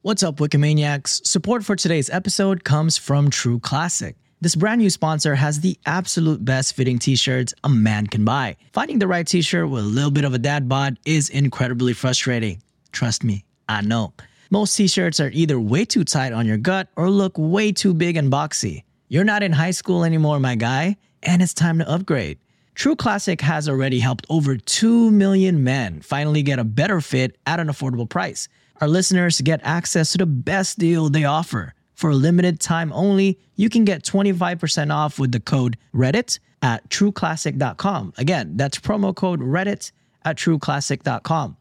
What's up, Wikimaniacs? Support for today's episode comes from True Classic. This brand new sponsor has the absolute best fitting t-shirts a man can buy. Finding the right t-shirt with a little bit of a dad bod is incredibly frustrating. Trust me, I know. Most t-shirts are either way too tight on your gut or look way too big and boxy. You're not in high school anymore, my guy, and it's time to upgrade. True Classic has already helped over 2 million men finally get a better fit at an affordable price. Our listeners get access to the best deal they offer. For a limited time only, you can get 25% off with the code Reddit at trueclassic.com. Again, that's promo code Reddit at trueclassic.com.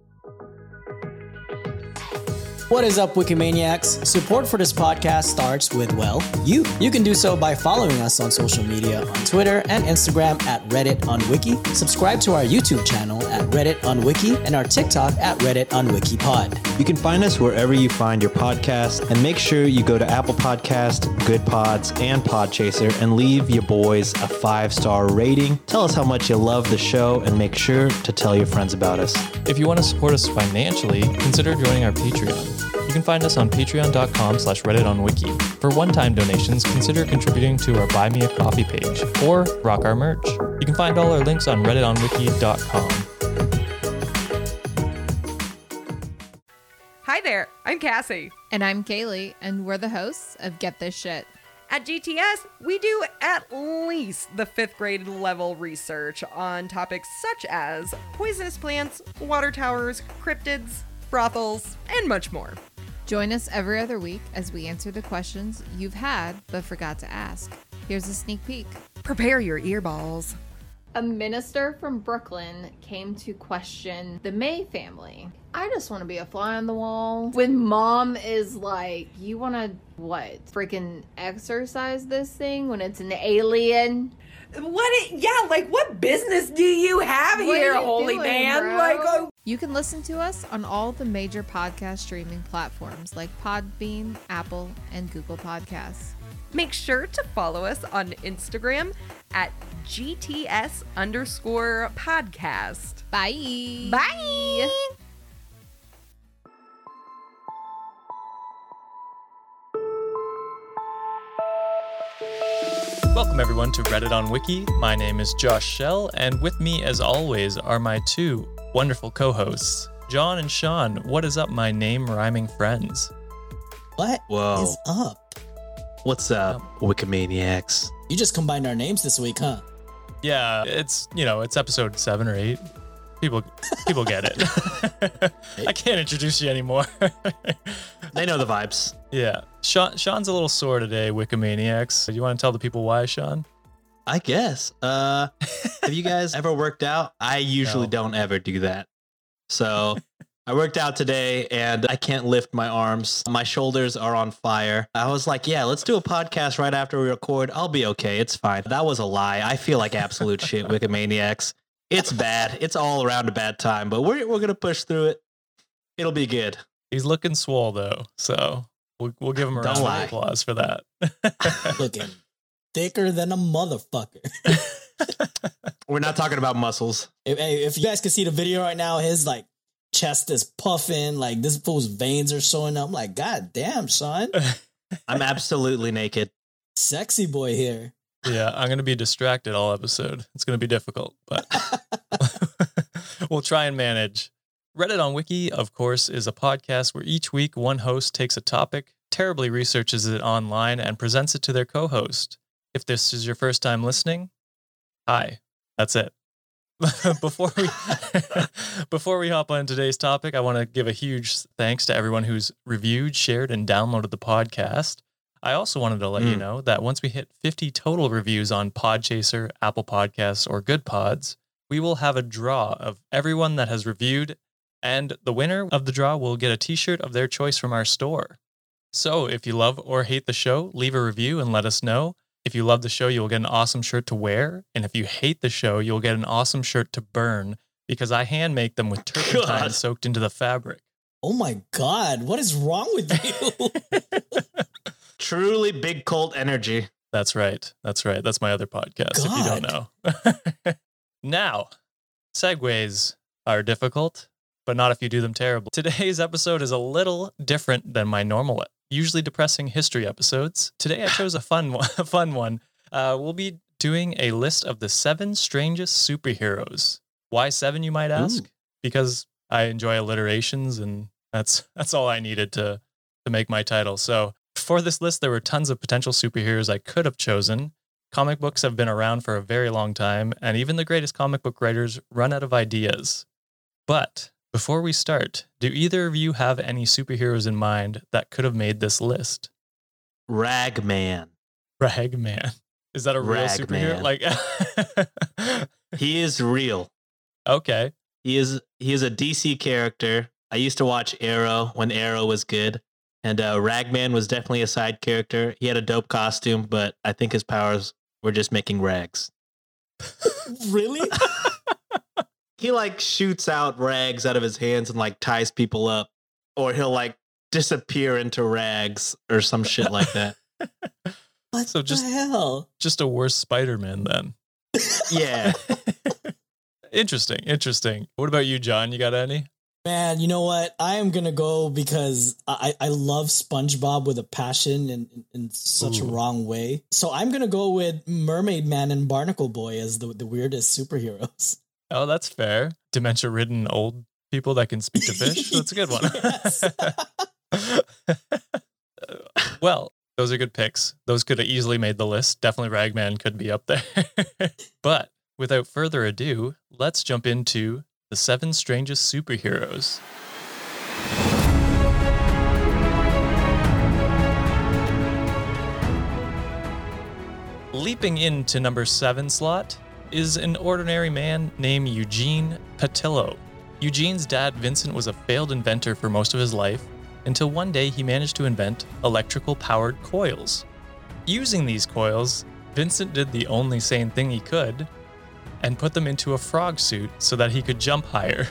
What is up, Wikimaniacs? Support for this podcast starts with, well, you. You can do so by following us on social media on Twitter and Instagram at Reddit on Wiki. Subscribe to our YouTube channel at Reddit on Wiki and our TikTok at Reddit on WikiPod. You can find us wherever you find your podcast, and make sure you go to Apple Podcast, Good Pods, and Podchaser and leave your boys a 5-star rating. Tell us how much you love the show and make sure to tell your friends about us. If you want to support us financially, consider joining our Patreon. You can find us on patreon.com/redditonwiki. For one-time donations, consider contributing to our Buy Me a Coffee page or rock our merch. You can find all our links on redditonwiki.com. Hi there, I'm Cassie. And I'm Kaylee, and we're the hosts of Get This Shit. At GTS, we do at least the 5th grade level research on topics such as poisonous plants, water towers, cryptids, brothels, and much more. Join us every other week as we answer the questions you've had but forgot to ask. Here's a sneak peek. Prepare your earballs. A minister from Brooklyn came to question the May family. I just want to be a fly on the wall. When mom is like, you want to, what, freaking exorcise this thing when it's an alien? What business do you have here, holy doing, man? bro? You can listen to us on all the major podcast streaming platforms like Podbean, Apple, and Google Podcasts. Make sure to follow us on Instagram at GTS_podcast. Bye. Bye. Welcome everyone to Reddit on Wiki. My name is Josh Shell, and with me as always are my two wonderful co-hosts, John and Sean. What is up, my name-rhyming friends? What is up? What's up, Wikimaniacs? You just combined our names this week, huh? Yeah, it's episode 7 or 8. People get it. I can't introduce you anymore. They know the vibes. Yeah. Sean's a little sore today, Wikimaniacs. Do you want to tell the people why, Sean? I guess. Have you guys ever worked out? I usually don't ever do that. So I worked out today and I can't lift my arms. My shoulders are on fire. I was like, yeah, let's do a podcast right after we record. I'll be okay. It's fine. That was a lie. I feel like absolute shit, Wikimaniacs. It's bad. It's all around a bad time, but we're going to push through it. It'll be good. He's looking swole, though, so we'll give him a round of applause for that. Looking thicker than a motherfucker. We're not talking about muscles. If you guys can see the video right now, his like chest is puffing, like this fool's veins are showing up. I'm like, God damn, son. I'm absolutely naked. Sexy boy here. Yeah, I'm going to be distracted all episode. It's going to be difficult, but we'll try and manage. Reddit on Wiki, of course, is a podcast where each week one host takes a topic, terribly researches it online, and presents it to their co-host. If this is your first time listening, hi. That's it. Before we hop on today's topic, I want to give a huge thanks to everyone who's reviewed, shared, and downloaded the podcast. I also wanted to let you know that once we hit 50 total reviews on Podchaser, Apple Podcasts, or Good Pods, we will have a draw of everyone that has reviewed, and the winner of the draw will get a t-shirt of their choice from our store. So if you love or hate the show, leave a review and let us know. If you love the show, you'll get an awesome shirt to wear. And if you hate the show, you'll get an awesome shirt to burn, because I hand make them with turpentine soaked into the fabric. Oh my God, what is wrong with you? Truly big cult energy. That's right. That's my other podcast, if you don't know. Now, segues are difficult, but not if you do them terrible. Today's episode is a little different than my normal, usually depressing history episodes. Today I chose a fun one. We'll be doing a list of the 7 strangest superheroes. Why 7, you might ask? Ooh. Because I enjoy alliterations, and that's all I needed to make my title. So for this list, there were tons of potential superheroes I could have chosen. Comic books have been around for a very long time, and even the greatest comic book writers run out of ideas. But before we start, do either of you have any superheroes in mind that could have made this list? Ragman. Ragman. Is that a real superhero? Like, He is real. Okay. He is a DC character. I used to watch Arrow when Arrow was good. And Ragman was definitely a side character. He had a dope costume, but I think his powers were just making rags. Really? He like shoots out rags out of his hands and like ties people up. Or he'll like disappear into rags or some shit like that. What So the hell? Just a worse Spider-Man then. Yeah. Interesting. What about you, John? You got any? Man, you know what? I am going to go because I love SpongeBob with a passion in such a Ooh. wrong way. So I'm going to go with Mermaid Man and Barnacle Boy as the weirdest superheroes. Oh, that's fair. Dementia-ridden old people that can speak to fish. That's a good one. Yes. Well, those are good picks. Those could have easily made the list. Definitely Ragman could be up there. But without further ado, let's jump into the 7 strangest superheroes. Leaping into number 7 slot is an ordinary man named Eugene Patillo. Eugene's dad, Vincent, was a failed inventor for most of his life until one day he managed to invent electrical powered coils. Using these coils, Vincent did the only sane thing he could and put them into a frog suit so that he could jump higher.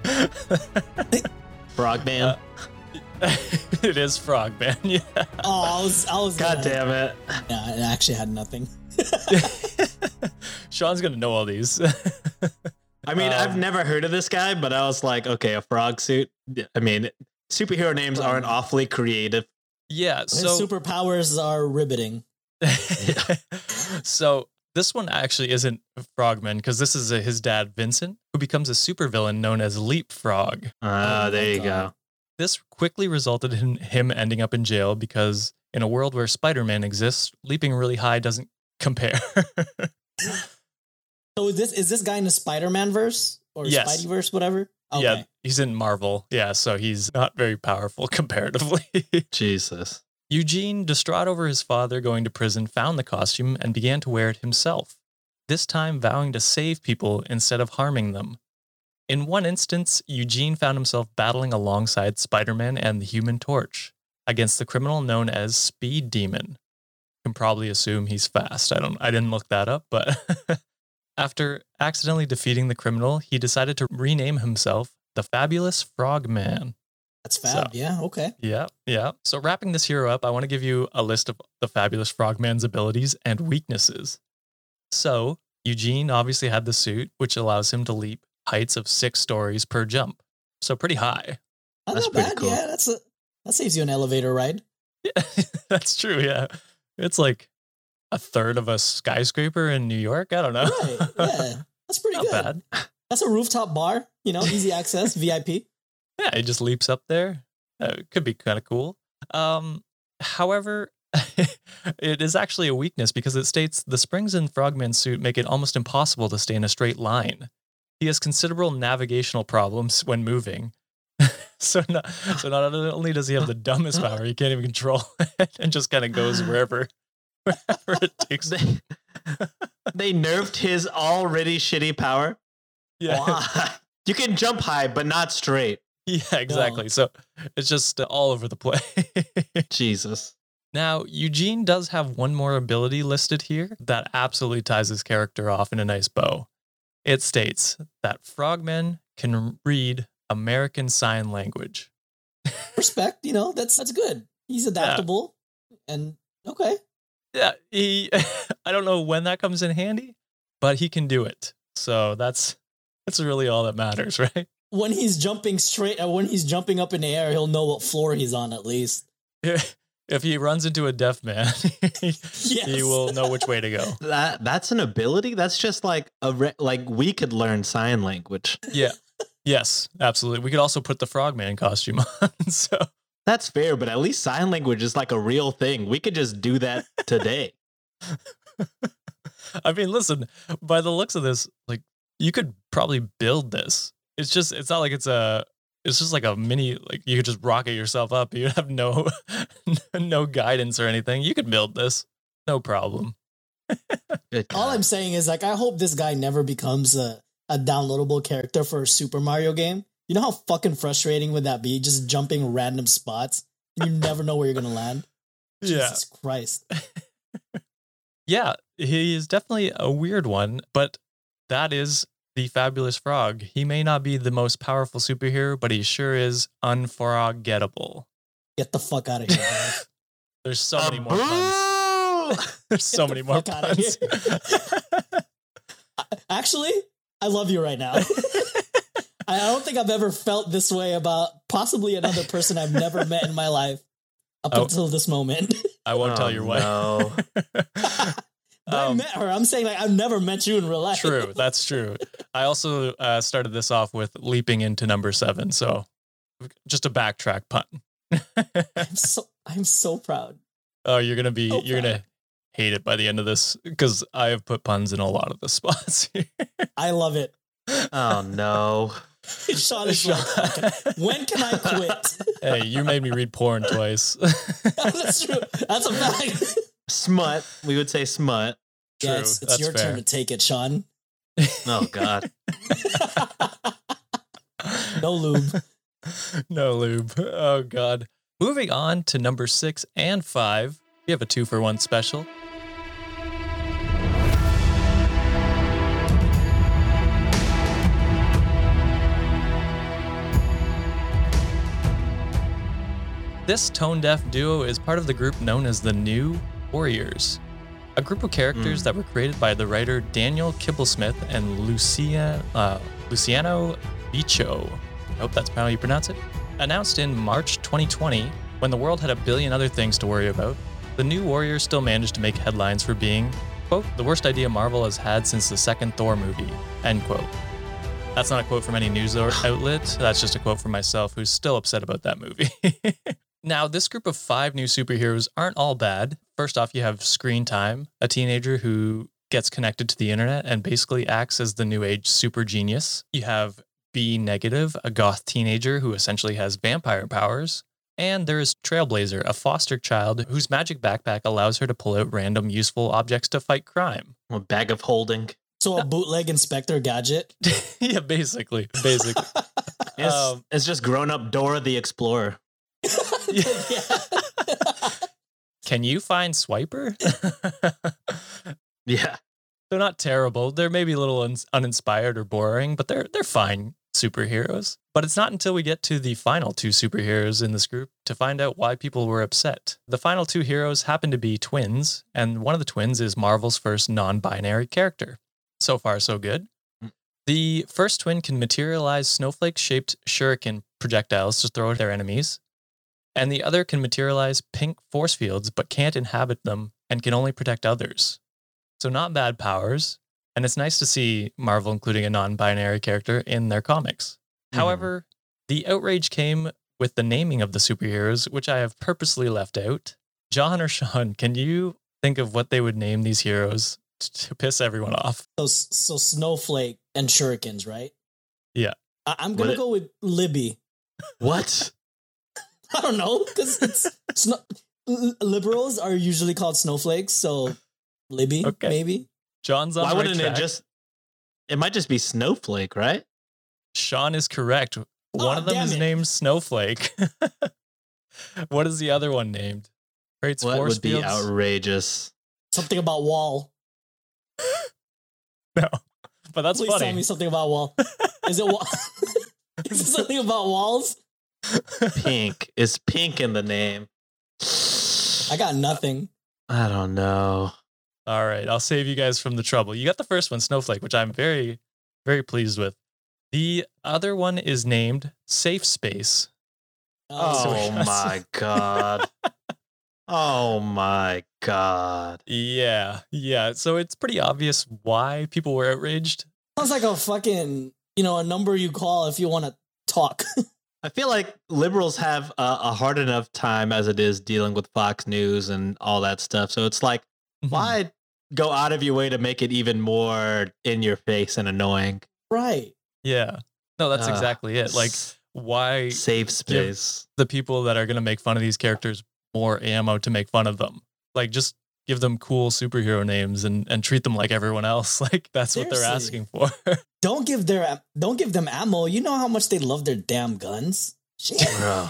Frogman. It is Frogman, yeah. Oh, I was God damn it. Yeah, I actually had nothing. Sean's gonna know all these. I mean, I've never heard of this guy, but I was like, okay, a frog suit. I mean, superhero names aren't awfully creative. Yeah, His so superpowers are riveting. so this one actually isn't Frogman because this is his dad, Vincent, who becomes a supervillain known as Leapfrog. There you God. go. This quickly resulted in him ending up in jail because in a world where Spider-Man exists, leaping really high doesn't compare. So is this guy in the Spider-Man verse or Yes. Spideyverse, whatever? Okay. Yeah, he's in Marvel. Yeah, so he's not very powerful comparatively. Jesus. Eugene, distraught over his father going to prison, found the costume and began to wear it himself, this time vowing to save people instead of harming them. In one instance, Eugene found himself battling alongside Spider-Man and the Human Torch against the criminal known as Speed Demon. You can probably assume he's fast. I didn't look that up, but after accidentally defeating the criminal, he decided to rename himself the Fabulous Frogman. That's fab. Yeah, okay. Yeah. So wrapping this hero up, I want to give you a list of the Fabulous Frogman's abilities and weaknesses. So Eugene obviously had the suit, which allows him to leap heights of 6 stories per jump. So pretty high. That's not pretty bad. cool. Yeah, that saves you an elevator ride. Yeah, that's true. Yeah. It's like a third of a skyscraper in New York. I don't know. Right. Yeah. That's pretty Not good. bad. That's a rooftop bar, easy access, VIP. Yeah, he just leaps up there. It could be kind of cool. However, it is actually a weakness because it states the springs in Frogman's suit make it almost impossible to stay in a straight line. He has considerable navigational problems when moving. So not only does he have the dumbest power, he can't even control it and just kind of goes wherever it takes him. They nerfed his already shitty power. Yeah. Why? You can jump high, but not straight. Yeah, exactly. So it's just all over the place. Jesus. Now, Eugene does have one more ability listed here that absolutely ties his character off in a nice bow. It states that Frogman can read American Sign Language. Respect, that's good. He's adaptable and okay. Yeah, I don't know when that comes in handy, but he can do it. So that's really all that matters, right? when he's jumping when he's jumping up in the air, he'll know what floor he's on at least. If he runs into a deaf man, he will know which way to go. That's an ability. That's just like like we could learn sign language. Yeah. Yes, absolutely. We could also put the frogman costume on. So that's fair, but at least sign language is like a real thing. We could just do that today. I mean, listen, by the looks of this, like you could probably build this. It's not like it's just like a mini, like you could just rocket yourself up. You have no guidance or anything. You could build this. No problem. All I'm saying is like, I hope this guy never becomes a downloadable character for a Super Mario game. You know how fucking frustrating would that be? Just jumping random spots. You never know where you're going to land. Jesus Christ. Yeah, he is definitely a weird one, but that is the Fabulous Frog. He may not be the most powerful superhero, but he sure is unforgettable. Get the fuck out of here, guys. There's so many more puns. There's so many more puns. Actually, I love you right now. I don't think I've ever felt this way about possibly another person I've never met in my life up until this moment. I won't tell your wife. No. I met her. I'm saying like I've never met you in real life. True, that's true. I also started this off with leaping into number 7, so just a backtrack pun. I'm so proud. Oh, you're gonna hate it by the end of this because I have put puns in a lot of the spots here. I love it. Oh no. Sean is like, when can I quit? Hey, you made me read porn twice. That's true. That's a fact. Smut. We would say smut. Yeah, it's your turn to take it, Sean. Oh God. No lube. No lube. Oh God. Moving on to number 6 and 5. We have a 2-for-1 special. This tone-deaf duo is part of the group known as the New Warriors, a group of characters that were created by the writer Daniel Kibblesmith and Luciano Bicho. I hope that's how you pronounce it. Announced in March 2020, when the world had a billion other things to worry about, the New Warriors still managed to make headlines for being, quote, the worst idea Marvel has had since the second Thor movie, end quote. That's not a quote from any news outlet. That's just a quote from myself, who's still upset about that movie. Now, this group of 5 new superheroes aren't all bad. First off, you have Screen Time, a teenager who gets connected to the internet and basically acts as the new age super genius. You have B Negative, a goth teenager who essentially has vampire powers. And there is Trailblazer, a foster child whose magic backpack allows her to pull out random useful objects to fight crime. A bag of holding. So a bootleg Inspector Gadget? Yeah, basically. It's just grown-up Dora the Explorer. Can you find Swiper? Yeah. They're not terrible. They're maybe a little uninspired or boring, but they're fine superheroes. But it's not until we get to the final 2 superheroes in this group to find out why people were upset. The final 2 heroes happen to be twins, and one of the twins is Marvel's first non-binary character. So far, so good. The first twin can materialize snowflake-shaped shuriken projectiles to throw at their enemies, and the other can materialize pink force fields but can't inhabit them and can only protect others. So not bad powers, and it's nice to see Marvel including a non-binary character in their comics. However, the outrage came with the naming of the superheroes, which I have purposely left out. John or Sean, can you think of what they would name these heroes to piss everyone off? So Snowflake and Shurikens, right? Yeah. I'm going to go with Libby. What? I don't know, because liberals are usually called snowflakes, so Libby, maybe. John's on the right track. It might just be Snowflake, right? Sean is correct. One of them is named Snowflake. What is the other one named? Creates what force would fields? Be outrageous? Something about Wall. No, but that's Please funny. tell me something about Wall. Is it Wall? Is it something about walls? Pink. Is pink in the name? I got nothing. I don't know. All right, I'll save you guys from the trouble. You got the first one, Snowflake, which I'm very, very pleased with. The other one is named Safe Space. Oh my God. Oh my God. Yeah. So it's pretty obvious why people were outraged. Sounds like a fucking, a number you call if you want to talk. I feel like liberals have a hard enough time as it is dealing with Fox News and all that stuff. So it's like, why go out of your way to make it even more in your face and annoying? Right. Yeah. No, that's exactly it. Like, why Safe space? The people that are going to make fun of these characters more ammo to make fun of them. Like, just give them cool superhero names and treat them like everyone else. Like, that's what they're asking for. Don't give them ammo. You know how much they love their damn guns. Shit. Bro.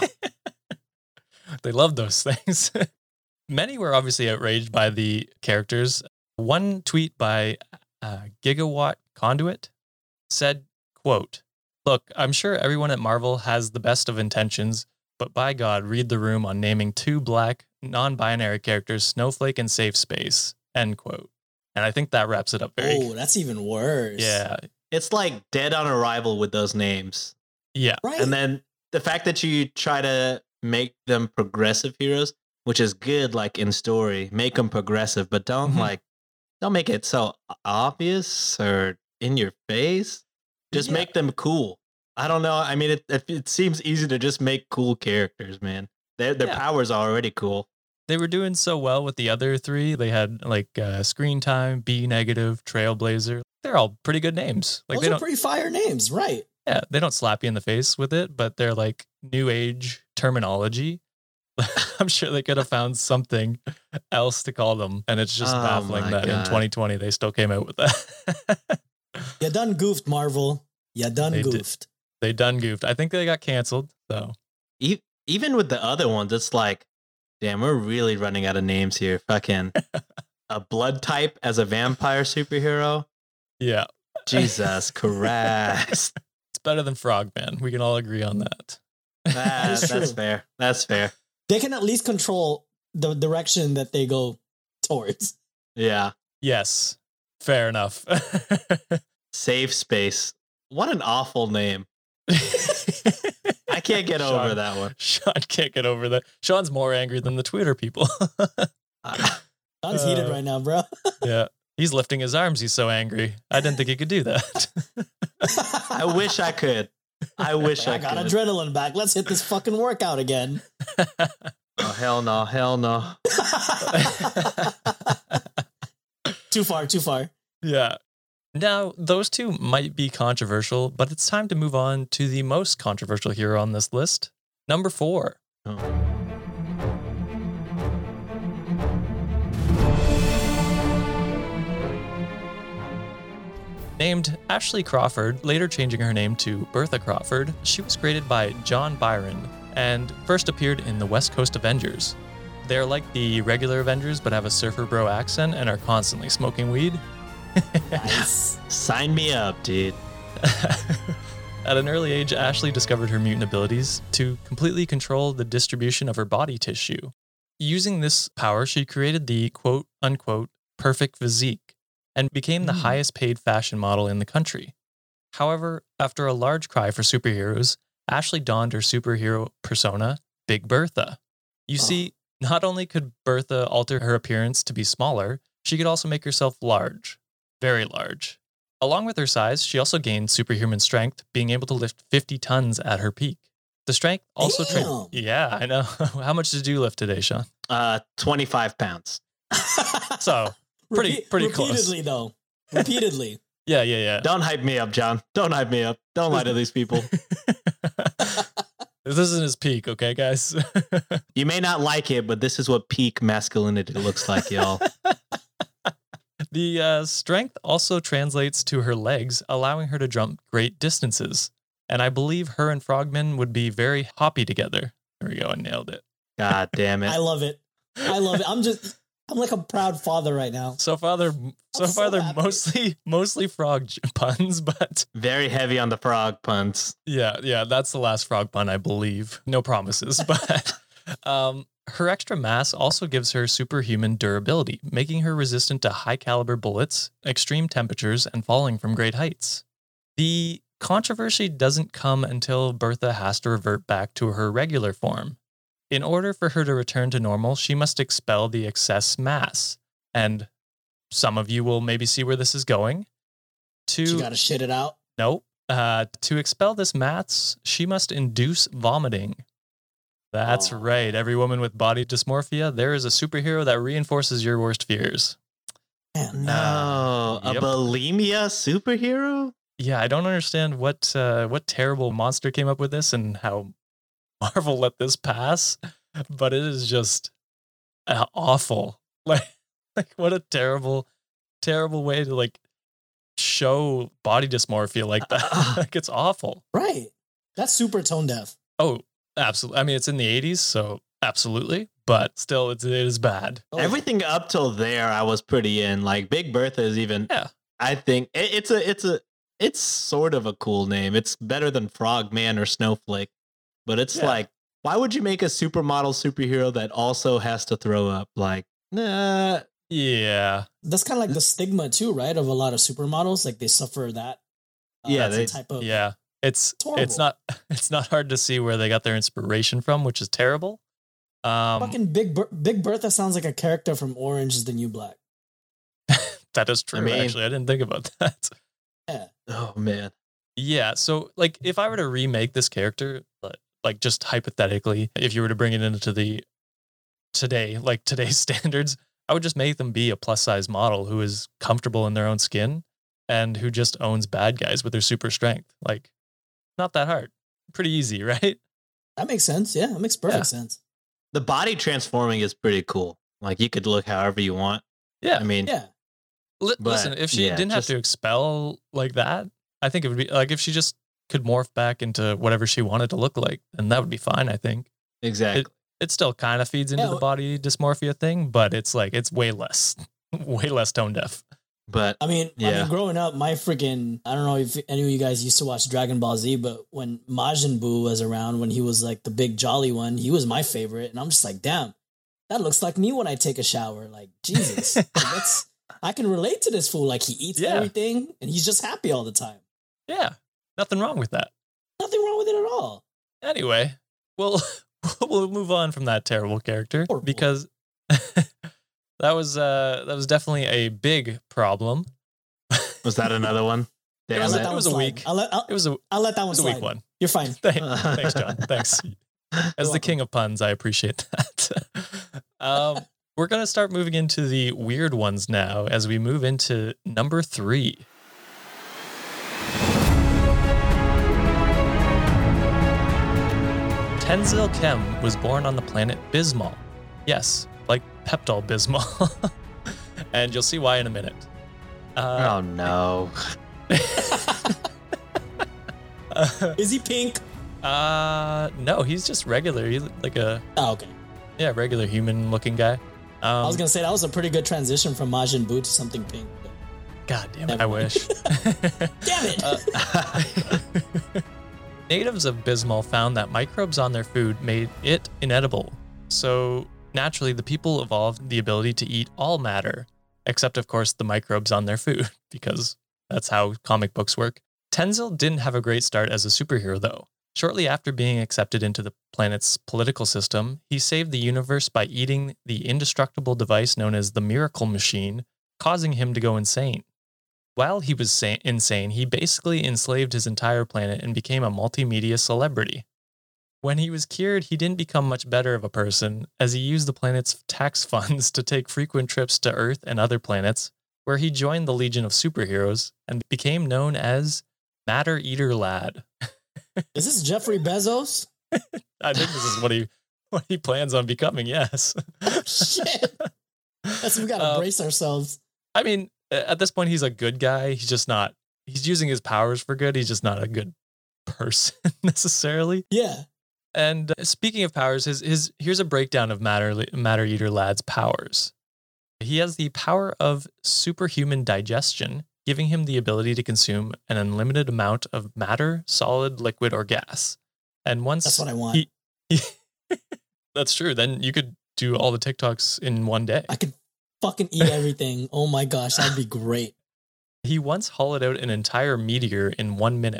They love those things. Many were obviously outraged by the characters. One tweet by Gigawatt Conduit said, quote, "Look, I'm sure everyone at Marvel has the best of intentions, but by God, read the room on naming two black, non-binary characters Snowflake and Safe Space," end quote. And I think that wraps it up very... Oh, that's even worse. Yeah. It's like dead on arrival with those names. Yeah. Right. And then the fact that you try to make them progressive heroes, which is good, like in story, make them progressive, but don't make it so obvious or in your face. Just make them cool. I don't know. I mean, it seems easy to just make cool characters, man. Their powers are already cool. They were doing so well with the other three. They had like Screen Time, B Negative, Trailblazer. They're all pretty good names. Like, those are pretty fire names, right? Yeah, they don't slap you in the face with it, but they're like new age terminology. I'm sure they could have found something else to call them, and it's just baffling that in 2020 they still came out with that. You done goofed, Marvel. You done goofed. They done goofed. I think they got canceled. So even with the other ones, it's like, damn, we're really running out of names here. Fucking a blood type as a vampire superhero. Yeah. Jesus Christ. It's better than Frogman. We can all agree on that. That's fair. That's fair. They can at least control the direction that they go towards. Yeah. Yes. Fair enough. Safe Space. What an awful name. I can't get over that one. Sean can't get over that. Sean's more angry than the Twitter people. Sean's heated right now, bro. Yeah. He's lifting his arms. He's so angry. I didn't think he could do that. I wish I could. I got adrenaline back. Let's hit this fucking workout again. Oh, hell no. Hell no. Too far. Yeah. Now, those two might be controversial, but it's time to move on to the most controversial hero on this list. Number 4. Oh. Named Ashley Crawford, later changing her name to Bertha Crawford, she was created by John Byron and first appeared in the West Coast Avengers. They're like the regular Avengers, but have a surfer bro accent and are constantly smoking weed. Nice. Sign me up, dude. At an early age, Ashley discovered her mutant abilities to completely control the distribution of her body tissue. Using this power, she created the quote-unquote perfect physique and became the highest paid fashion model in the country. However, after a large cry for superheroes, Ashley donned her superhero persona, Big Bertha. You see, not only could Bertha alter her appearance to be smaller, she could also make herself large. Very large. Along with her size, she also gained superhuman strength, being able to lift 50 tons at her peak. The strength also... Yeah, I know. How much did you lift today, Sean? 25 pounds. So, pretty close. Repeatedly, though. Repeatedly. Yeah. Don't hype me up, John. Don't hype me up. Don't lie to these people. This isn't his peak, okay, guys? You may not like it, but this is what peak masculinity looks like, y'all. The strength also translates to her legs, allowing her to jump great distances. And I believe her and Frogman would be very hoppy together. There we go, I nailed it. God damn it. I love it. I'm like a proud father right now. So far they're happy. mostly frog puns, but very heavy on the frog puns. Yeah, that's the last frog pun, I believe. No promises, but her extra mass also gives her superhuman durability, making her resistant to high caliber bullets, extreme temperatures, and falling from great heights. The controversy doesn't come until Bertha has to revert back to her regular form. In order for her to return to normal, she must expel the excess mass. And some of you will maybe see where this is going. She gotta shit it out. Nope. To expel this mass, she must induce vomiting. That's right. Every woman with body dysmorphia, there is a superhero that reinforces your worst fears. Man, No, Yep. a bulimia superhero? Yeah, I don't understand what terrible monster came up with this and how Marvel let this pass, but it is just awful. Like what a terrible way to like show body dysmorphia like that. Like it's awful. right. That's super tone deaf. Oh, absolutely. I mean, it's in the 80s, so absolutely, but still it is bad. Oh, Everything up till there, I was pretty in. Like Big Bertha is even. Yeah. I think it's sort of a cool name. It's better than Frogman or Snowflake, but it's Yeah. like, why would you make a supermodel superhero that also has to throw up? Like, nah. Yeah. That's kind of like the stigma too, right? Of a lot of supermodels, like they suffer that. Yeah, that's a they- type of Yeah. It's horrible. it's not hard to see where they got their inspiration from, which is terrible. fucking Big Bertha sounds like a character from Orange Is the New Black. That is true. I mean- Actually, I didn't think about that. Yeah, Oh man. Yeah, so like if I were to remake this character, like just hypothetically, if you were to bring it into the today's standards, I would just make them be a plus size model who is comfortable in their own skin and who just owns bad guys with their super strength. Like, not that hard. Pretty easy, right? that makes sense. Yeah, that makes perfect sense. The body transforming is pretty cool. Like you could look however you want. Yeah. I mean, Yeah, But, Listen, if she yeah, didn't have just- to expel like that, I think it would be like if she just could morph back into whatever she wanted to look like, then that would be fine, I think. exactly. It still kind of feeds into Yeah, the body dysmorphia thing, but it's like it's way less tone deaf. But I mean, Yeah. growing up, my freaking, I don't know if any of you guys used to watch Dragon Ball Z, but when Majin Buu was around, when he was like the big jolly one, he was my favorite. And I'm just like, damn, that looks like me when I take a shower. Like, Jesus, I can relate to this fool. Like, he eats Yeah. everything and he's just happy all the time. Yeah, nothing wrong with that. Nothing wrong with it at all. Anyway, we'll move on from that terrible character Horrible. because that was definitely a big problem. was that another one? It Damn was it. a- That one was a slide. week. I'll let It was a that one weak one. You're fine. Thanks, John. Thanks. As the welcome. king of puns, I appreciate that. We're going to start moving into the weird ones now as we move into number 3. Tenzil Kem was born on the planet Bismol. Yes, like Pepto-Bismol. And you'll see why in a minute. Oh no. Is he pink? No, he's just regular. He's like a Oh, okay. regular human looking guy. I was going to say that was a pretty good transition from Majin Buu to something pink. but- God damn it, Never I mind. wish. Damn it. Natives of Bismol found that microbes on their food made it inedible. So naturally, the people evolved the ability to eat all matter, except of course the microbes on their food, because that's how comic books work. Tenzil didn't have a great start as a superhero though. Shortly after being accepted into the planet's political system, he saved the universe by eating the indestructible device known as the Miracle Machine, causing him to go insane. While he was insane, he basically enslaved his entire planet and became a multimedia celebrity. When he was cured, he didn't become much better of a person, as he used the planet's tax funds to take frequent trips to Earth and other planets, where he joined the Legion of Superheroes and became known as Matter Eater Lad. Is this Jeffrey Bezos? I think this is what he plans on becoming, yes. Shit. That's we gotta brace ourselves. I mean, at this point, he's a good guy. He's just not, he's using his powers for good. He's just not a good person necessarily. Yeah. And speaking of powers, here's a breakdown of Matter Eater Lad's powers. He has the power of superhuman digestion, giving him the ability to consume an unlimited amount of matter, solid, liquid, or gas. And once That's what I want. that's true. Then you could do all the TikToks in one day. I could fucking eat everything. Oh my gosh, that'd be great. He once hollowed out an entire meteor in 1 minute.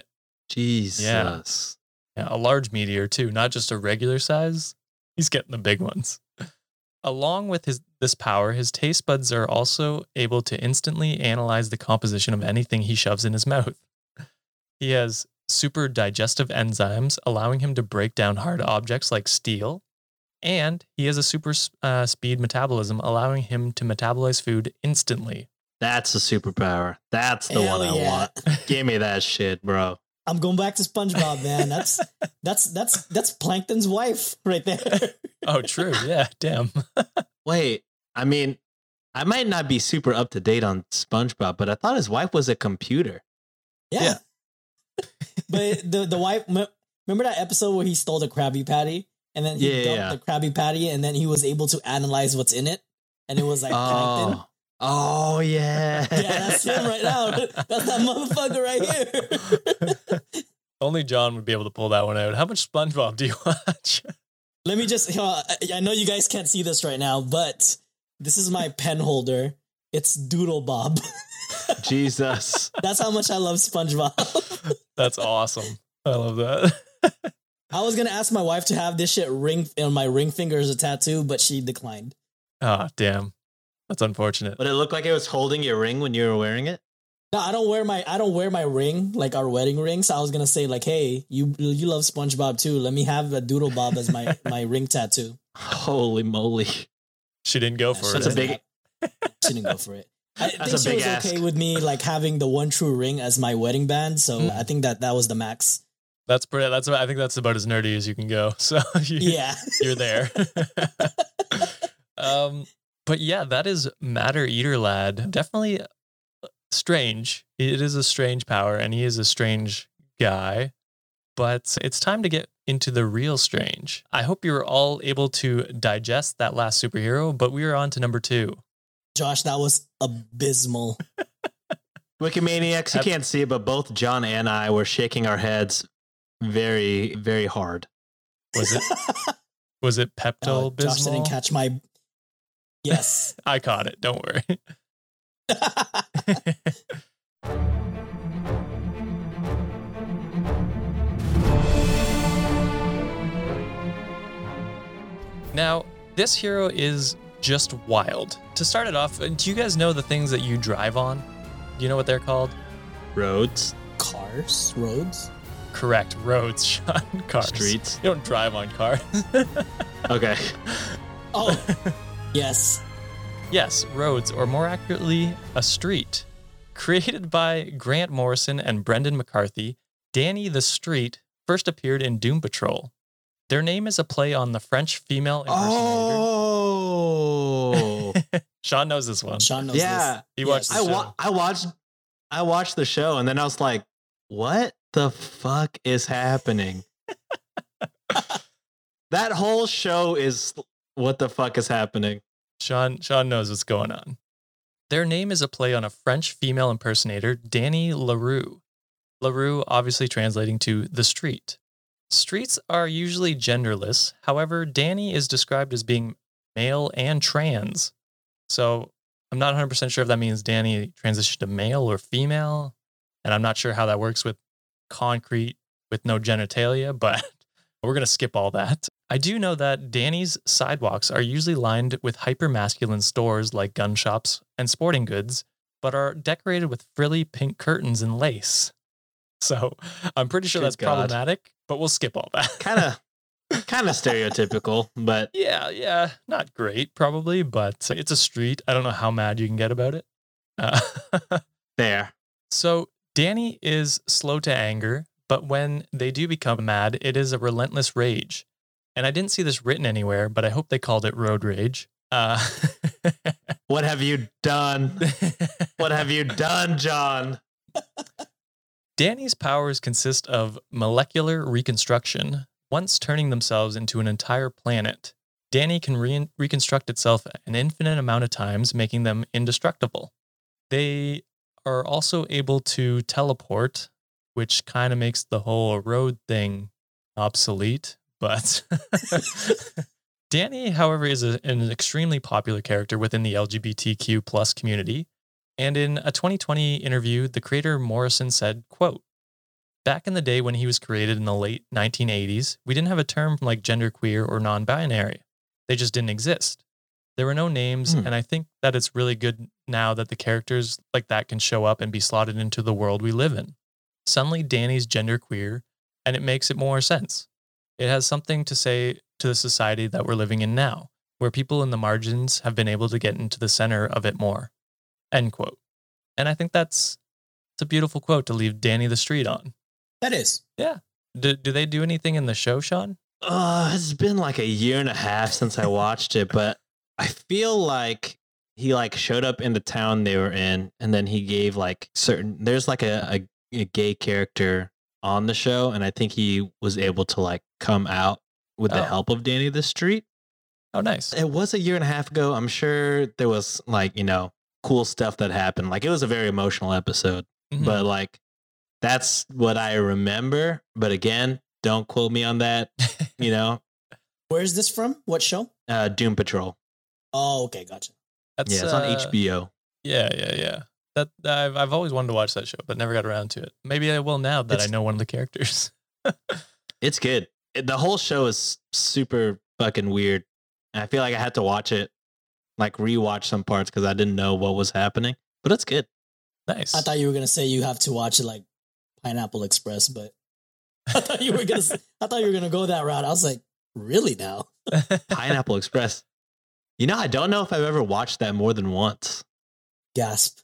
Jesus. Yeah, a large meteor too, not just a regular size. He's getting the big ones. Along with this power, his taste buds are also able to instantly analyze the composition of anything he shoves in his mouth. He has super digestive enzymes, allowing him to break down hard objects like steel. And he has a super speed metabolism, allowing him to metabolize food instantly. That's a superpower. That's the one I want. Give me that shit, bro. I'm going back to SpongeBob, man. That's Plankton's wife right there. Oh, true. Yeah, damn. Wait, I mean, I might not be super up to date on SpongeBob, but I thought his wife was a computer. Yeah. But the wife, remember that episode where he stole the Krabby Patty? And then he dumped the Krabby Patty, and then he was able to analyze what's in it. And it was like plankton. Oh, yeah. Yeah, that's him right now. That's that motherfucker right here. Only John would be able to pull that one out. How much SpongeBob do you watch? Let me just, I know you guys can't see this right now, but this is my pen holder. It's Doodle Bob. Jesus. That's how much I love SpongeBob. That's awesome. I love that. I was going to ask my wife to have this shit on my ring finger as a tattoo, but she declined. Oh, damn. That's unfortunate. But it looked like it was holding your ring when you were wearing it? No, I don't wear my ring, like our wedding ring. So I was gonna say, like, hey, you love SpongeBob too. Let me have a Doodle Bob as my ring tattoo. Holy moly! She didn't go for it. That's a big. She didn't go for it. I That's think a she big was ask. okay with me like having the one true ring as my wedding band. So I think that was the max. That's pretty. I think that's about as nerdy as you can go. So you're there. But yeah, that is Matter Eater Lad. Definitely strange. It is a strange power, and he is a strange guy. But it's time to get into the real strange. I hope you're all able to digest that last superhero, but we are on to number 2. Josh, that was abysmal. Wikimaniacs, you can't see it, but both John and I were shaking our heads very, very hard. Was it Pepto-Bismol? Josh didn't catch my... Yes. I caught it. Don't worry. Now, this hero is just wild. To start it off, do you guys know the things that you drive on? Do you know what they're called? Roads. Cars? Roads? Correct. Roads, Sean. Cars. Streets. You don't drive on cars. Okay. Oh, yes. Yes, roads, or more accurately, a street. Created by Grant Morrison and Brendan McCarthy, Danny the Street first appeared in Doom Patrol. Their name is a play on the French female impersonator. Oh. Sean knows this one. Sean knows Yeah. this. He watched the show. I watched the show, and then I was like, what the fuck is happening? That whole show is what the fuck is happening. Sean knows what's going on. Their name is a play on a French female impersonator, Danny LaRue. LaRue obviously translating to the street. Streets are usually genderless. However, Danny is described as being male and trans. So I'm not 100% sure if that means Danny transitioned to male or female. And I'm not sure how that works with concrete with no genitalia, but we're going to skip all that. I do know that Danny's sidewalks are usually lined with hyper-masculine stores like gun shops and sporting goods, but are decorated with frilly pink curtains and lace. So I'm pretty sure that's problematic, but we'll skip all that. Kind of stereotypical, but Yeah, not great probably, but it's a street. I don't know how mad you can get about it. there. So Danny is slow to anger, but when they do become mad, it is a relentless rage. And I didn't see this written anywhere, but I hope they called it road rage. What have you done? What have you done, John? Danny's powers consist of molecular reconstruction. Once turning themselves into an entire planet, Danny can reconstruct itself an infinite amount of times, making them indestructible. They are also able to teleport, which kind of makes the whole road thing obsolete. But Danny, however, is an extremely popular character within the LGBTQ plus community. And in a 2020 interview, the creator Morrison said, quote, Back in the day when he was created in the late 1980s, we didn't have a term like genderqueer or non-binary. They just didn't exist. There were no names, and I think that it's really good now that the characters like that can show up and be slotted into the world we live in. Suddenly, Danny's genderqueer, and it makes it more sense. It has something to say to the society that we're living in now, where people in the margins have been able to get into the center of it more. End quote. And I think it's a beautiful quote to leave Danny the Street on. That is. Yeah. Do they do anything in the show, Sean? It's been like a year and a half since I watched it, but I feel like he like showed up in the town they were in, and then he gave like there's like a gay character on the show, and I think he was able to like come out with the help of Danny the Street. Oh, nice. It was a year and a half ago. I'm sure there was like, cool stuff that happened. Like it was a very emotional episode, but like that's what I remember. But again, don't quote me on that, Where is this from? What show? Doom Patrol. Oh, okay. Gotcha. It's on HBO. Yeah. That I've always wanted to watch that show, but never got around to it. Maybe I will now that I know one of the characters. It's good. The whole show is super fucking weird. And I feel like I had to watch it, like rewatch some parts because I didn't know what was happening. But it's good. Nice. I thought you were gonna say you have to watch it like Pineapple Express, but I thought you were gonna go that route. I was like, really now? Pineapple Express. I don't know if I've ever watched that more than once. Gasp.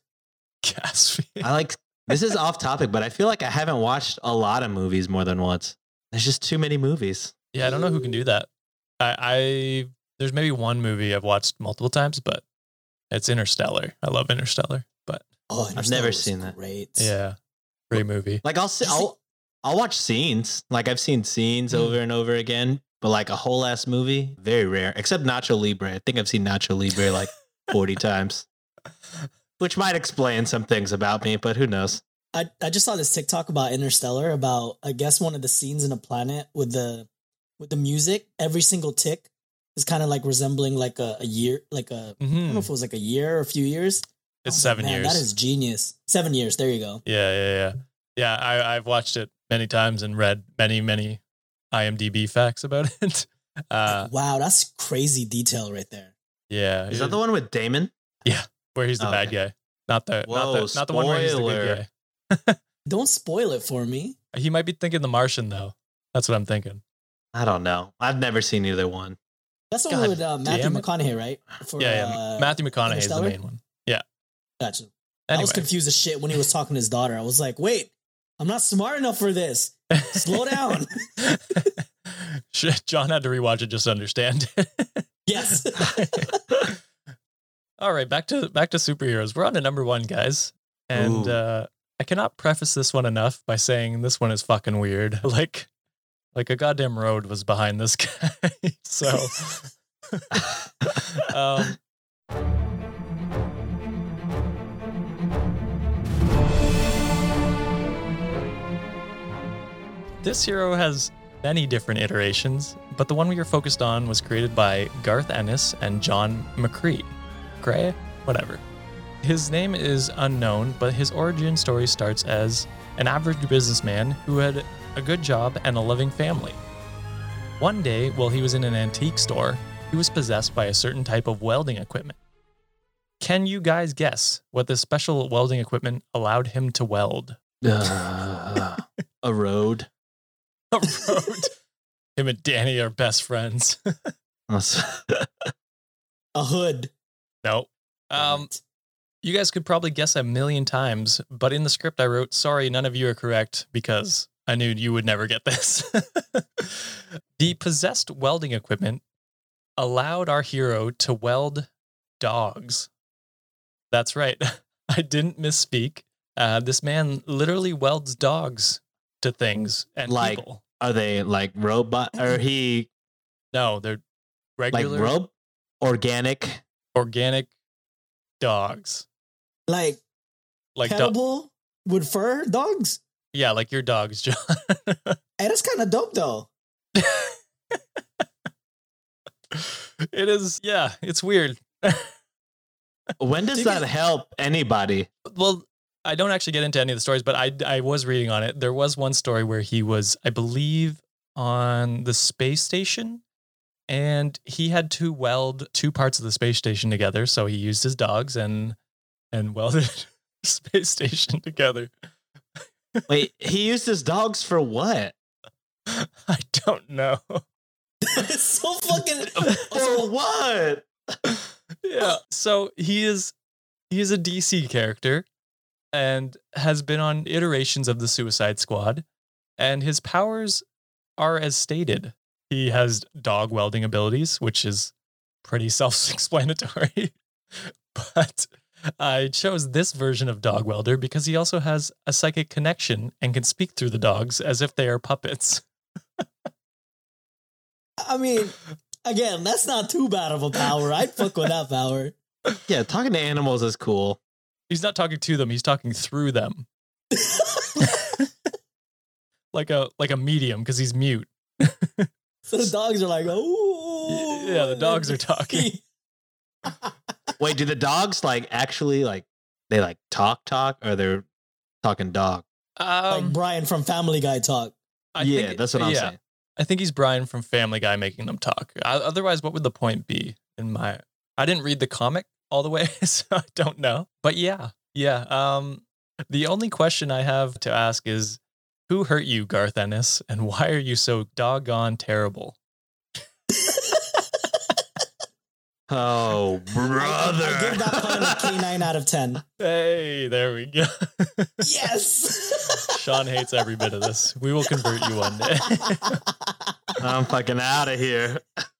This is off topic, but I feel like I haven't watched a lot of movies more than once. There's just too many movies. Yeah, I don't know who can do that. There's maybe one movie I've watched multiple times, but it's Interstellar. I love Interstellar, but I've never seen that. Great. Yeah, great movie. Like I'll watch scenes. Like I've seen scenes over and over again, but like a whole ass movie, very rare. Except Nacho Libre. I think I've seen Nacho Libre like 40 times, which might explain some things about me, but who knows? I just saw this TikTok about Interstellar about, I guess, one of the scenes in a planet with the music. Every single tick is kind of like resembling like a year, like I don't know if it was like a year or a few years. It's 7 years. That is genius. 7 years. There you go. Yeah. I've watched it many times and read many IMDb facts about it. Wow, that's crazy detail right there. Yeah. Is that the one with Damon? Yeah, where he's the bad guy. Not the one where he's the good guy. Don't spoil it for me. He might be thinking The Martian though. That's what I'm thinking. I don't know. I've never seen either one. That's the one with Matthew McConaughey, right? Yeah. Matthew McConaughey is the main one. Yeah. Gotcha. Anyway. I was confused as shit when he was talking to his daughter. I was like, wait, I'm not smart enough for this. Slow down. John had to rewatch it just to understand. Yes. All right, back to superheroes. We're on to number 1, guys. And I cannot preface this one enough by saying this one is fucking weird. Like a goddamn road was behind this guy. So this hero has many different iterations, but the one we were focused on was created by Garth Ennis and John McCree. Gray? Whatever. His name is unknown, but his origin story starts as an average businessman who had a good job and a loving family. One day, while he was in an antique store, he was possessed by a certain type of welding equipment. Can you guys guess what this special welding equipment allowed him to weld? A road. A road. Him and Danny are best friends. A hood. No. You guys could probably guess a million times, but in the script I wrote, sorry, none of you are correct because I knew you would never get this. The possessed welding equipment allowed our hero to weld dogs. That's right. I didn't misspeak. This man literally welds dogs to things and like, people. Are they like robot? Or No, they're regular. Organic dogs. Like edible with fur dogs? Yeah, like your dogs, John. Hey, that's kind of dope though. It is, yeah, it's weird. When does that help anybody? Well, I don't actually get into any of the stories, but I was reading on it. There was one story where he was, I believe, on the space station, and he had to weld two parts of the space station together. So he used his dogs and welded the space station together. Wait, he used his dogs for what? I don't know. It's so fucking. For what? Yeah. So he is a DC character and has been on iterations of the Suicide Squad, and his powers are as stated. He has dog welding abilities, which is pretty self-explanatory. But I chose this version of Dog Welder because he also has a psychic connection and can speak through the dogs as if they are puppets. I mean, again, that's not too bad of a power. I'd fuck with that power. Yeah, talking to animals is cool. He's not talking to them, he's talking through them. like a medium, because he's mute. So the dogs are like, oh. Yeah, the dogs are talking. Wait, do the dogs actually they talk or they're talking dog? Like Brian from Family Guy talk. That's what I'm saying. I think he's Brian from Family Guy making them talk. Otherwise, what would the point be? I didn't read the comic all the way, so I don't know. But yeah. The only question I have to ask is, who hurt you, Garth Ennis, and why are you so doggone terrible? Oh, brother. I give that pun a K9 out of 10. Hey, there we go. Yes. Sean hates every bit of this. We will convert you one day. I'm fucking out of here.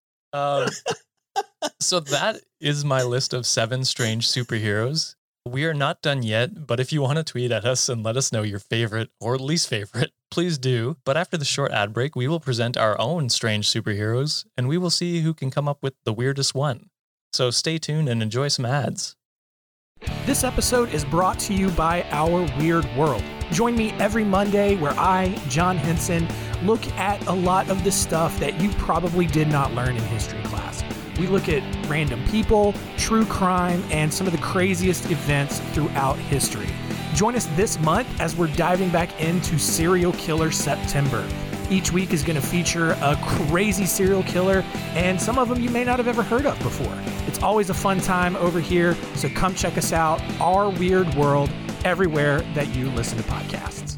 So that is my list of 7 strange superheroes. We are not done yet, but if you want to tweet at us and let us know your favorite or least favorite, please do. But after the short ad break, we will present our own strange superheroes, and we will see who can come up with the weirdest one. So stay tuned and enjoy some ads. This episode is brought to you by Our Weird World. Join me every Monday where I, John Henson, look at a lot of the stuff that you probably did not learn in history class. We look at random people, true crime, and some of the craziest events throughout history. Join us this month as we're diving back into Serial Killer September. Each week is going to feature a crazy serial killer, and some of them you may not have ever heard of before. It's always a fun time over here, so come check us out, Our Weird World, everywhere that you listen to podcasts.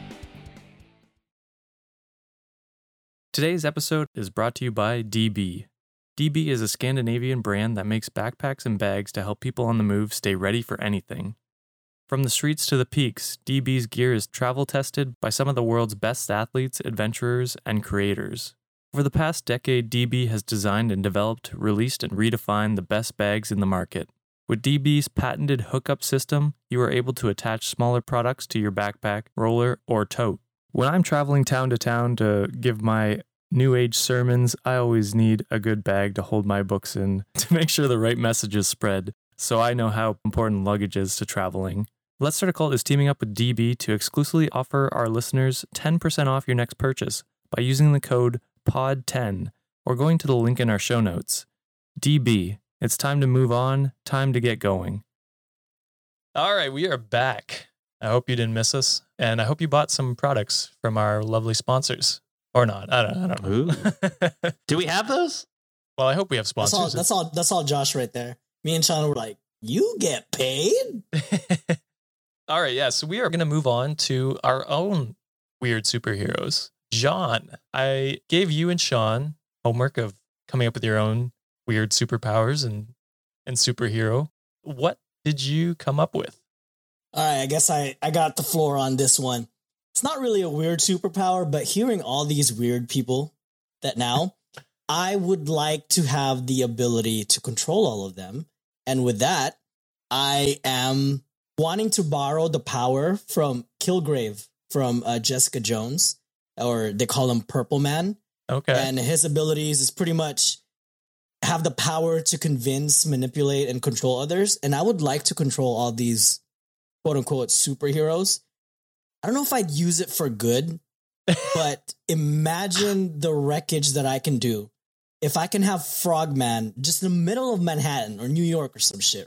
Today's episode is brought to you by DB. DB is a Scandinavian brand that makes backpacks and bags to help people on the move stay ready for anything. From the streets to the peaks, DB's gear is travel tested by some of the world's best athletes, adventurers, and creators. Over the past decade, DB has designed and developed, released, and redefined the best bags in the market. With DB's patented hookup system, you are able to attach smaller products to your backpack, roller, or tote. When I'm traveling town to town to give my New Age sermons, I always need a good bag to hold my books in to make sure the right messages spread, so I know how important luggage is to traveling. Let's Start a Cult is teaming up with DB to exclusively offer our listeners 10% off your next purchase by using the code POD10 or going to the link in our show notes. DB, it's time to move on, time to get going. All right, we are back. I hope you didn't miss us, and I hope you bought some products from our lovely sponsors. Or not, I don't know. Do we have those? Well, I hope we have sponsors. That's all Josh right there. Me and Sean were like, you get paid? All right, yeah, so we are going to move on to our own weird superheroes. John, I gave you and Sean homework of coming up with your own weird superpowers and superhero. What did you come up with? All right, I guess I got the floor on this one. It's not really a weird superpower, but hearing all these weird people that now, I would like to have the ability to control all of them. And with that, I am wanting to borrow the power from Kilgrave from Jessica Jones, or they call him Purple Man. Okay. And his abilities is pretty much have the power to convince, manipulate, and control others. And I would like to control all these quote unquote superheroes. I don't know if I'd use it for good, but imagine the wreckage that I can do. If I can have Frogman just in the middle of Manhattan or New York or some shit, right?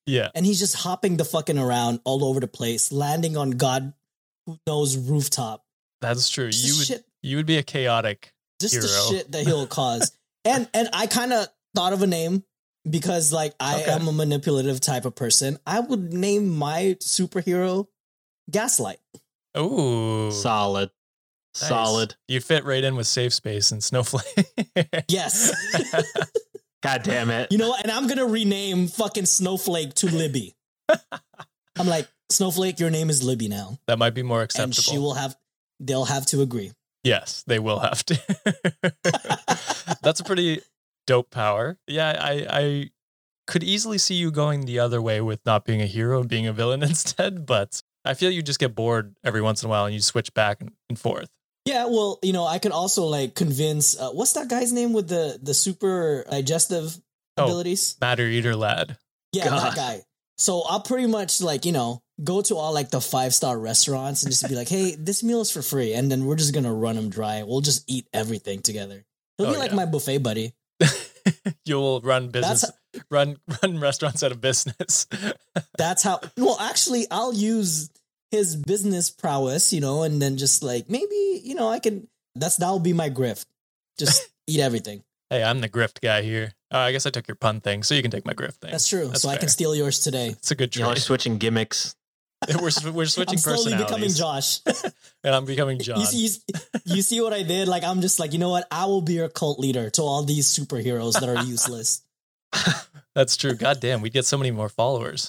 Yeah. And he's just hopping the fucking around all over the place, landing on God who knows rooftop. That's true. Just You would be a chaotic just hero. the shit that he'll cause. and I kind of thought of a name because like I am a manipulative type of person. I would name my superhero Gaslight. Ooh. Solid. Nice. Solid. You fit right in with Safe Space and Snowflake. Yes. God damn it. You know what? And I'm going to rename fucking Snowflake to Libby. I'm like, Snowflake, your name is Libby now. That might be more And acceptable. they'll have to agree. Yes, they will have to. That's a pretty dope power. Yeah, I could easily see you going the other way with not being a hero and being a villain instead, but I feel you just get bored every once in a while and you switch back and forth. Yeah, well, you know, I could also like convince, what's that guy's name with the super digestive abilities? Matter Eater Lad. Yeah, God. that guy. So I'll pretty much like, you know, go to all like the 5-star restaurants and just be like, hey, this meal is for free. And then we're just going to run him dry. We'll just eat everything together. He'll be like my buffet buddy. You'll run business, run restaurants out of business. That's how, well, actually, I'll use his business prowess, you know, and then just like, maybe, you know, that'll be my grift. Just eat everything. Hey, I'm the grift guy here. I guess I took your pun thing, so you can take my grift thing. That's true. That's so fair. I can steal yours today. It's a good Y'all are trade. switching gimmicks. We're switching I'm slowly becoming personalities. Josh. And I'm becoming John. You see what I did? Like, I'm just like, you know what? I will be your cult leader to all these superheroes that are useless. That's true. God damn, we'd get so many more followers.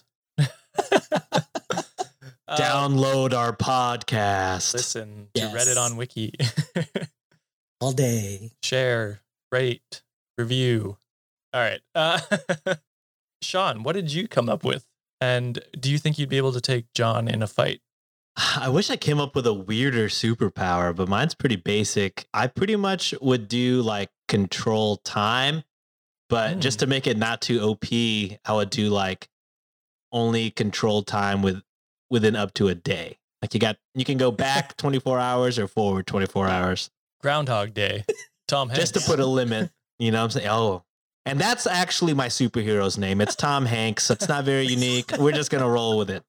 Download our podcast. Listen Yes. to Reddit on Wiki. All day. Share, rate, review. All right. Sean, what did you come up with? And do you think you'd be able to take John in a fight? I wish I came up with a weirder superpower, but mine's pretty basic. I pretty much would do like control time, but just to make it not too OP, I would do like only control time within up to a day. Like you can go back 24 hours or forward 24 hours. Groundhog Day. Tom Hanks. Just to put a limit, you know what I'm saying? Oh, and that's actually my superhero's name. It's Tom Hanks. It's not very unique. We're just going to roll with it.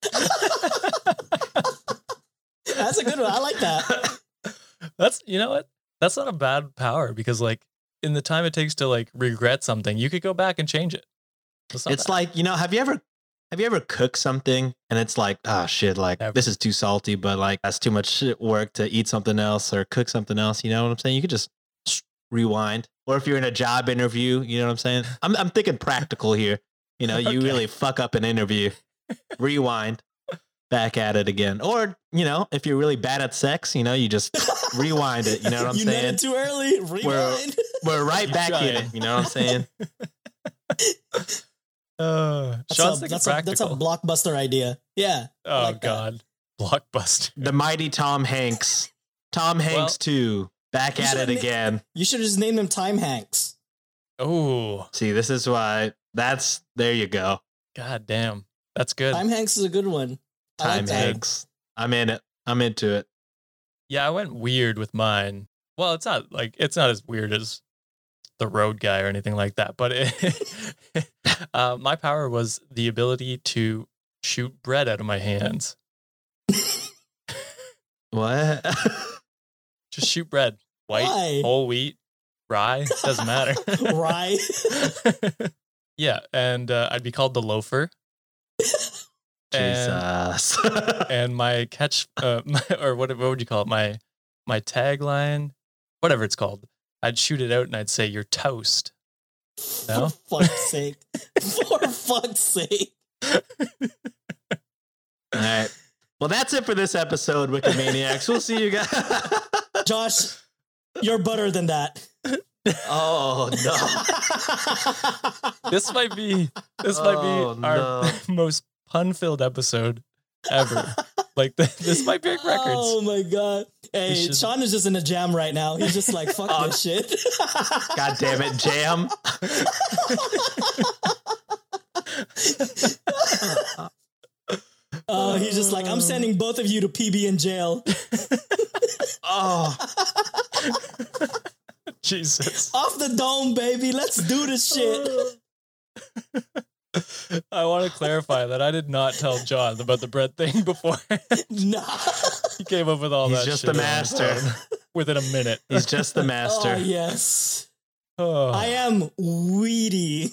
That's a good one. I like that. That's, you know what? That's not a bad power because like in the time it takes to like regret something, you could go back and change it. It's bad. Like, you know, have you ever cooked something and it's like, oh shit, like Never. this is too salty, but like that's too much work to eat something else or cook something else. You know what I'm saying? You could just rewind. Or if you're in a job interview, you know what I'm saying? I'm thinking practical here. You know, you really fuck up an interview, rewind, back at it again. Or, you know, if you're really bad at sex, you know, you just rewind it. You know what I'm You saying? nutted too early. Rewind. We're right back in trying. it. You know what I'm saying? Sean's thinking That's practical. a blockbuster idea. Yeah. I Oh like that. God, Blockbuster. The mighty Tom Hanks. Tom Hanks 2. Back You at it should've again. You should have just named him Time Hanks. Oh, See, this is why there you go. God damn, that's good. Time Hanks is a good one. I Time like that. Hanks. I'm in it. I'm into it. Yeah, I went weird with mine. Well, it's not as weird as the road guy or anything like that, but my power was the ability to shoot bread out of my hands. What? Just shoot bread. White, Why? whole wheat, rye, doesn't matter. Right? Yeah, and I'd be called the loafer. And, Jesus. and my catch, or what would you call it? My tagline, whatever it's called. I'd shoot it out and I'd say, "You're toast." No? For fuck's sake. For fuck's sake. All right. Well, that's it for this episode, Wikimaniacs. We'll see you guys. Josh, you're better than that. Oh, no. This might be Oh, our no. most pun-filled episode ever. Like this might break records. Oh my god. Hey, should- Sean is just in a jam right now. He's just like, fuck this shit. God damn it, Jam. He's just like, I'm sending both of you to PB in jail. Oh, Jesus. Off the dome, baby. Let's do this shit. I want to clarify that I did not tell John about the bread thing before. Nah. He came up with all He's that just shit the on his master. own within a minute. He's just the master. Oh, yes. Oh. I am weedy.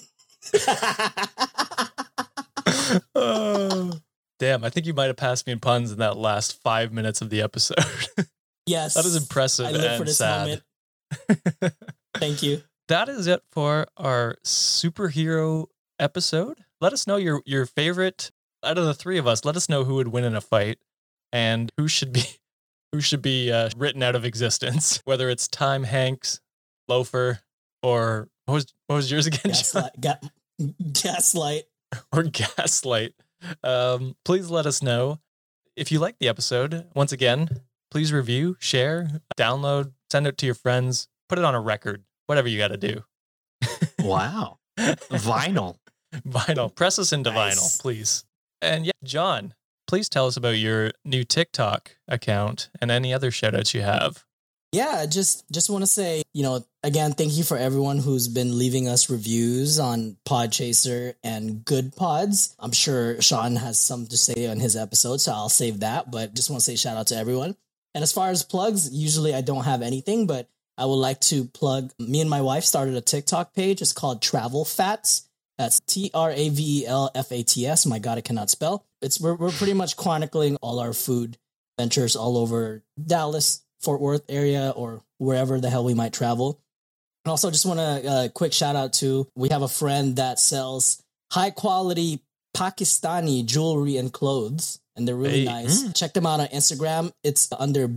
Oh. Damn, I think you might have passed me in puns in that last 5 minutes of the episode. Yes. That is impressive I live and for this sad. moment. Thank you. That is it for our superhero episode. Let us know your favorite out of the three of us. Let us know who would win in a fight and who should be written out of existence. Whether it's Time Hanks, Loafer, or what was yours again? Gaslight. Or Gaslight. Please let us know if you like the episode. Once again, please review, share, download, send it to your friends, put it on a record, whatever you got to do. Wow. Vinyl. Vinyl. Press us into Nice. vinyl, please. And yeah, John, please tell us about your new TikTok account and any other shout outs you have. Yeah, just want to say, again, thank you for everyone who's been leaving us reviews on Podchaser and Good Pods. I'm sure Sean has something to say on his episode, so I'll save that, but just want to say shout out to everyone. And as far as plugs, usually I don't have anything, but I would like to plug, me and my wife started a TikTok page. It's called Travel Fats. That's TRAVELFATS. My God, I cannot spell. We're pretty much chronicling all our food ventures all over Dallas, Fort Worth area, or wherever the hell we might travel. And also just want to quick shout out to, we have a friend that sells high quality Pakistani jewelry and clothes, and they're really nice. Check them out on Instagram. It's under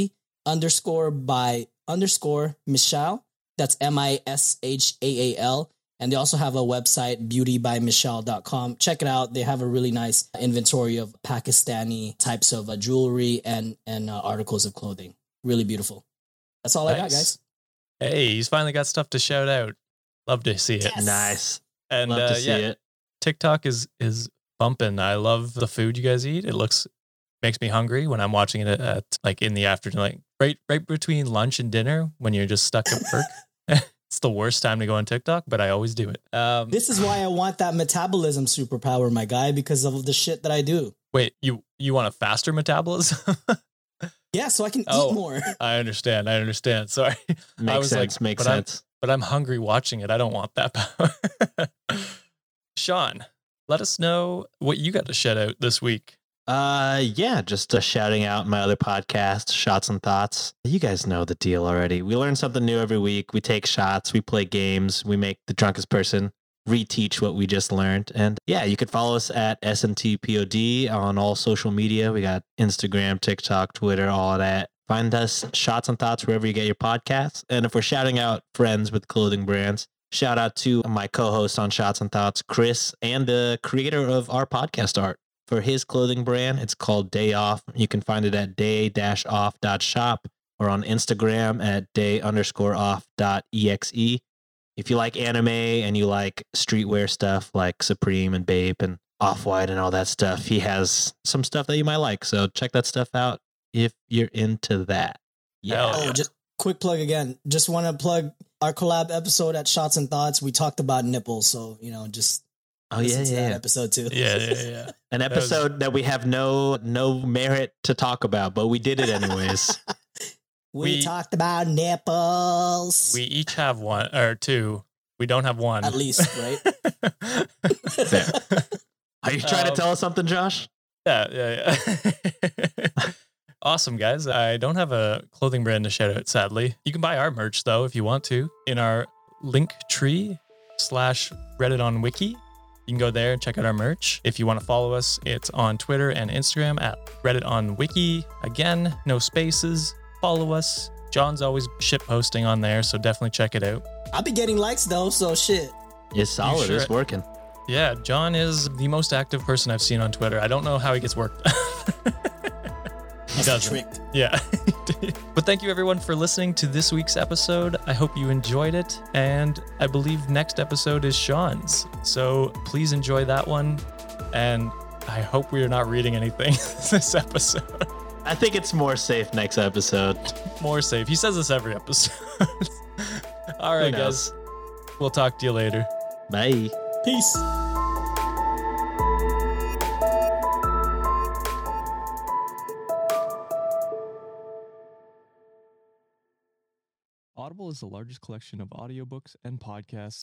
beauty_by_Michelle. That's MISHAAL. And they also have a website, beautybymichelle.com. Check it out. They have a really nice inventory of Pakistani types of jewelry and articles of clothing. Really beautiful. That's all I got, guys. Hey, he's finally got stuff to shout out. Love to see it. Yes. Nice. And Love to see it. TikTok is bumping. I love the food you guys eat. It makes me hungry when I'm watching it at like in the afternoon, like right between lunch and dinner when you're just stuck at work. It's the worst time to go on TikTok, but I always do it. This is why I want that metabolism superpower, my guy, because of the shit that I do. Wait, you want a faster metabolism? Yeah, so I can eat more. I understand. Sorry. Makes sense. But I'm hungry watching it. I don't want that power. Sean, let us know what you got to shout out this week. Just shouting out my other podcast, Shots and Thoughts. You guys know the deal already. We learn something new every week. We take shots, we play games, we make the drunkest person reteach what we just learned. And yeah, you could follow us at SNTPOD on all social media. We got Instagram, TikTok, Twitter, all of that. Find us, Shots and Thoughts, wherever you get your podcasts. And if we're shouting out friends with clothing brands, shout out to my co-host on Shots and Thoughts, Chris, and the creator of our podcast art. For his clothing brand, it's called Day Off. You can find it at day-off.shop or on Instagram at day_off.exe. If you like anime and you like streetwear stuff like Supreme and Bape and Off-White and all that stuff, he has some stuff that you might like. So check that stuff out if you're into that. Yeah. Oh, just quick plug again. Just want to plug our collab episode at Shots and Thoughts. We talked about nipples, so just listen to that episode too. Yeah. An episode that we have no merit to talk about, but we did it anyways. We talked about nipples. We each have one or two. We don't have one. At least, right? Fair. Are you trying to tell us something, Josh? Yeah. Awesome, guys. I don't have a clothing brand to shout out, sadly. You can buy our merch, though, if you want to, in our Linktree/Reddit on Wiki. You can go there and check out our merch. If you want to follow us, it's on Twitter and Instagram at Reddit on Wiki. Again, no spaces. Follow us. John's always shit posting on there, so definitely check it out. I'll be getting likes, though, so shit. It's solid. Sure? It's working. Yeah, John is the most active person I've seen on Twitter. I don't know how he gets work done. He doesn't. Tricked. Yeah. But thank you everyone for listening to this week's episode. I hope you enjoyed it. And I believe next episode is Sean's. So please enjoy that one. And I hope we are not reading anything this episode. I think it's more safe next episode. More safe. He says this every episode. All right, guys. We'll talk to you later. Bye. Peace. the largest collection of audiobooks and podcasts